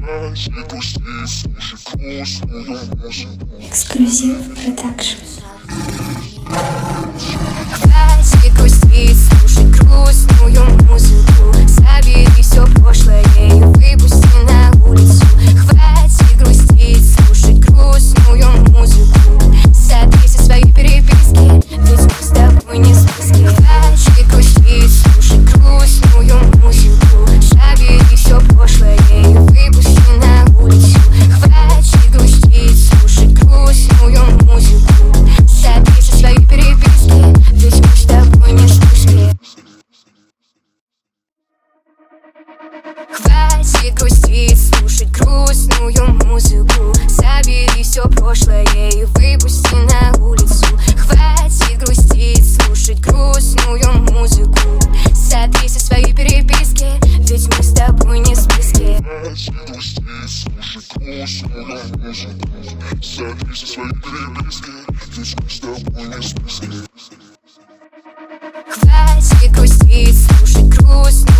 Эксклюзив продакшн. Хватит грустить, слушать грустную музыку. Забери все прошлое и выпусти на улицу. Хватит грустить, слушать грустную музыку. Забери все свои переписки, ведь мы с тобой не в списке. Хватит грустить, слушать грустную музыку. Забери все прошлое и выпусти на улицу. Хватит грустить, слушать грустную музыку. Забери все свои переписки, ведь мы с тобой не в списке. Хватит грустить, слушать грустную музыку. Забери все прошлое и выпусти на улицу. Хватит грустить, слушать грустную музыку. Забери все свои переписки, ведь мы с тобой не в списке. Хватит грустить, слушать грустную музыку. Забери все свои переписки, ведь мы с тобой не в списке. Хватит грустить, слушать грустную